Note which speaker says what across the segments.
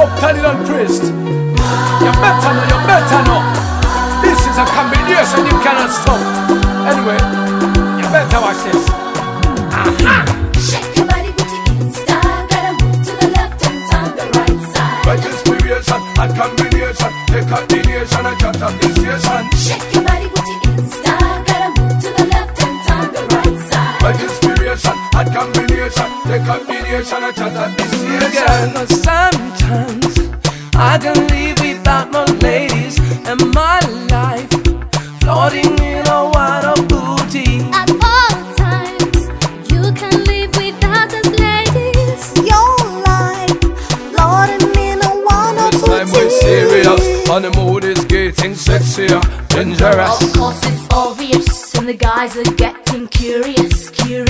Speaker 1: Octagon Priest. You better know. This is a combination you cannot stop. Anyway, you better watch this.
Speaker 2: Shake your body with your Insta. Gotta move to the left and turn the right side.
Speaker 3: Right inspiration and combination. Take up the nation and cut up the station.
Speaker 2: Shake your body with your Insta. Gotta move to the left and turn the right side.
Speaker 3: Right inspiration and combination. Take up the nation and cut up the station.
Speaker 4: Sometimes I can live without no ladies in my life, floating in a water booty.
Speaker 2: At all times, you can live without us ladies.
Speaker 5: Your life, floating in a water
Speaker 3: This time we're serious, and the mood is getting sexier, dangerous.
Speaker 2: Of course it's obvious, and the guys are getting curious,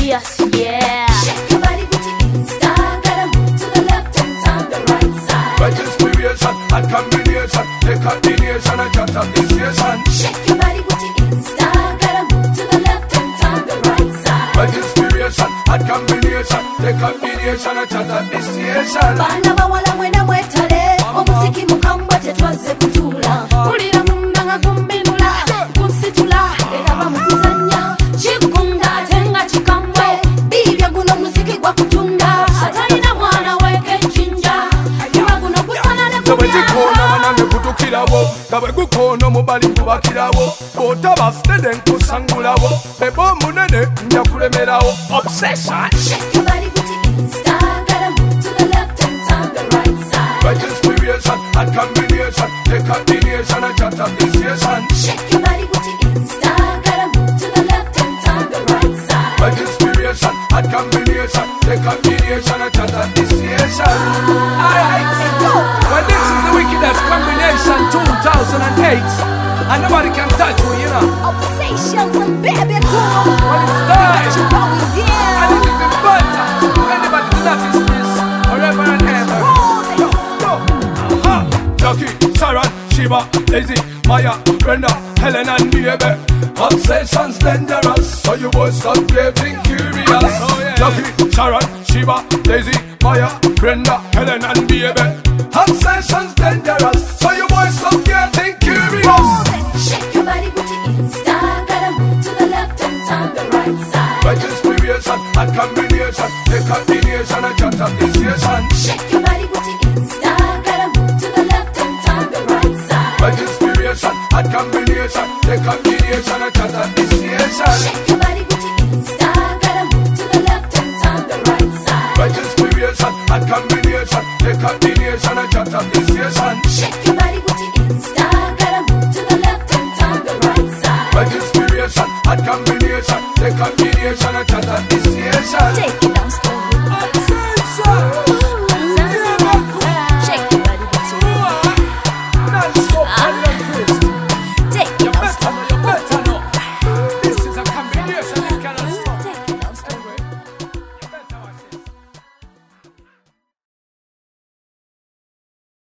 Speaker 2: yeah. Shake your body with your Insta. Gotta move to the left and turn the right side.
Speaker 3: Right inspiration and combination. Take up the nation and cut up the station.
Speaker 2: Shake your body with your Insta. Gotta move to the left and turn the right side.
Speaker 3: Right inspiration and combination. Take up the nation and cut up the station.
Speaker 2: Bana bawala mwena mwetale, omuziki mukambwa tetwaze kutula. Ulira mumanga kumbinula, kunsitula, era bamukuzanya. Chikunda tenga chikambwe, bibya guno muziki gwa kutunda. Atalina mwana weke njinja, iwa guno kusana ne
Speaker 3: Kabwe
Speaker 2: kumya.
Speaker 3: jikona manange kutukirawo. Kabwe gukono mubali kubakirawo. Botaba stede nkusangulawo. Bebo munene nja kulemerawo. Obsession.
Speaker 2: Shake your body with your Insta. Gotta move to the left and turn the right side.
Speaker 3: Right inspiration and combination. Take up the nation and cut up the station.
Speaker 2: Shake your body with your Insta. Gotta move to the left and turn the right side.
Speaker 3: Right inspiration and combination. Take up the nation and cut up the station.
Speaker 1: Alright, well, this is the wickedest combination 2008. And nobody can touch you, you know.
Speaker 5: Obsessions and baby cool.
Speaker 1: Well, it's time.
Speaker 5: Got you going,
Speaker 1: And
Speaker 5: yeah.
Speaker 1: it is important for anybody to notice this forever and ever.
Speaker 3: Jackie, Sharon, Shiva, Daisy, Maya, Brenda, Helen and Baby. Obsession's dangerous, so you boys stop getting curious. Jackie, Sharon, Shiva, Daisy, Maya, Brenda, Helen and Baby. Obsession's dangerous, so you boys stop getting curious.
Speaker 2: Shake your body with your Insta. Gotta move to the left and turn the right side.
Speaker 3: Right inspiration and combination. Take up the nation and cut up the station.
Speaker 2: Shake your body with your Insta. Gotta move to the left and turn the right side.
Speaker 3: Right inspiration and combination. Take up the nation and cut up the station.
Speaker 2: Shake your body with your Insta. Gotta move to the left and turn the right side.
Speaker 3: Right inspiration and combination. Take up the nation and cut up the station.
Speaker 2: Shake your body with your Insta. Gotta move to the left and turn the right side.
Speaker 3: Right inspiration and combination. Take up the nation and cut up the station.
Speaker 5: Take